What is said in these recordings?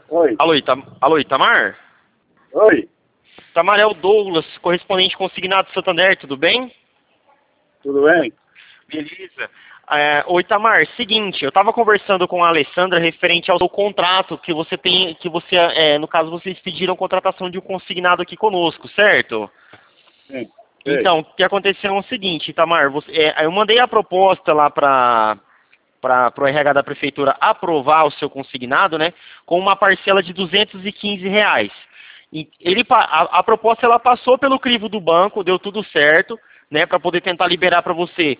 Oi. Alô, Itamar? Oi. Itamar, é o Douglas, correspondente consignado do Santander, tudo bem? Tudo bem? Beleza. Ô Itamar, seguinte, eu estava conversando com a Alessandra referente ao seu contrato que você tem, no caso, vocês pediram contratação de um consignado aqui conosco, certo? Sim. Sei. Então, o que aconteceu é o seguinte, Itamar, eu mandei a proposta lá para o RH da prefeitura aprovar o seu consignado, né, com uma parcela de R$ 215. E a proposta ela passou pelo crivo do banco, deu tudo certo, né, para poder tentar liberar para você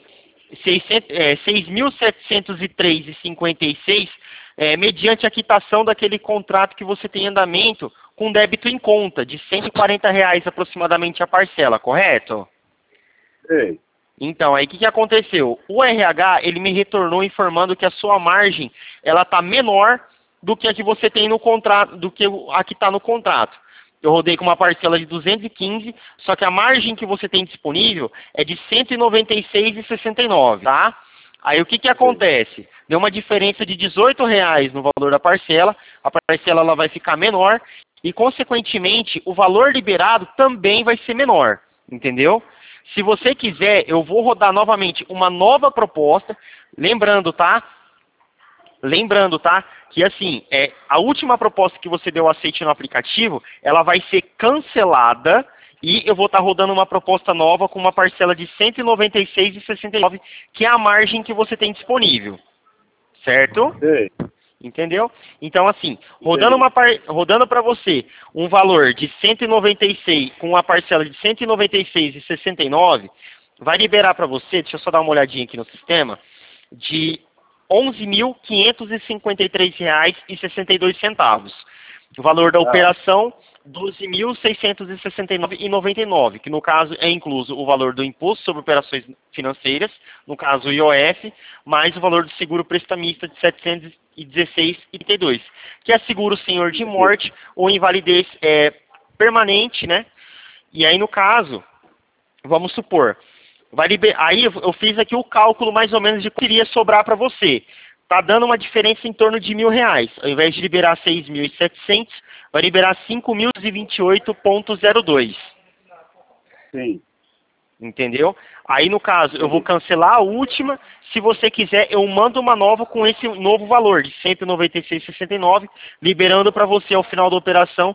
6.703,56, mediante a quitação daquele contrato que você tem em andamento com débito em conta de R$ 140 aproximadamente a parcela, correto? Sei. Então, aí o que aconteceu? O RH, ele me retornou informando que a sua margem, ela está menor do que a que você tem no contrato, do que a que está no contrato. Eu rodei com uma parcela de 215, só que a margem que você tem disponível é de 196,69, tá? Aí o que acontece? Deu uma diferença de R$ 18 no valor da parcela, a parcela ela vai ficar menor e, consequentemente, o valor liberado também vai ser menor, entendeu? Se você quiser, eu vou rodar novamente uma nova proposta, lembrando, tá? Lembrando, tá? Que assim, a última proposta que você deu aceite no aplicativo, ela vai ser cancelada e eu vou estar rodando uma proposta nova com uma parcela de R$ 196,69, que é a margem que você tem disponível. Certo? Sei. Entendeu? Então, assim, Entendi. rodando para você um valor de 196 com uma parcela de 196,69, vai liberar para você, deixa eu só dar uma olhadinha aqui no sistema, de R$ 11.553,62. O valor da Ah, operação, R$ 12.669,99, que no caso é incluso o valor do Imposto sobre Operações Financeiras, no caso o IOF, mais o valor do seguro prestamista de R$ 716,32, que é seguro senhor de morte ou invalidez permanente, né? E aí, no caso, vamos supor, aí eu fiz aqui o cálculo mais ou menos de quanto iria sobrar para você. Tá dando uma diferença em torno de R$ 1.000. Ao invés de liberar 6.700, vai liberar 5.028,02. sim. Entendeu? Aí, no caso, eu vou Entendi. cancelar a última. Se você quiser, eu mando uma nova com esse novo valor de 196,69, liberando para você, ao final da operação,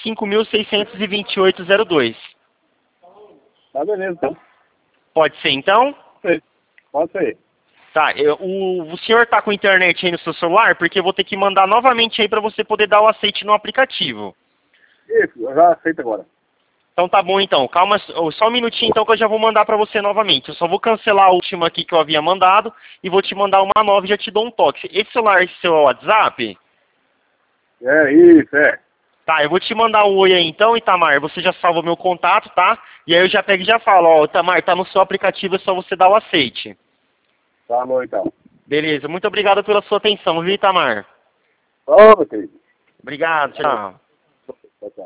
5.628,02. Tá beleza, então. Pode ser, então? Sei. Pode ser. Tá, o senhor tá com internet aí no seu celular? Porque eu vou ter que mandar novamente aí para você poder dar o aceite no aplicativo. Isso, eu já aceito agora. Então tá bom então, calma, só um minutinho então que eu já vou mandar para você novamente. Eu só vou cancelar a última aqui que eu havia mandado e vou te mandar uma nova e já te dou um toque. Esse celular, esse seu WhatsApp? É isso, é. Tá, eu vou te mandar um oi aí então, Itamar. Você já salva meu contato, tá? E aí eu já pego e já falo, ó, Itamar, tá no seu aplicativo, é só você dar o aceite. Tá bom, então. Beleza, muito obrigado pela sua atenção, viu, Itamar? Ô, meu querido. Obrigado, Valeu. tchau. Tchau, tchau.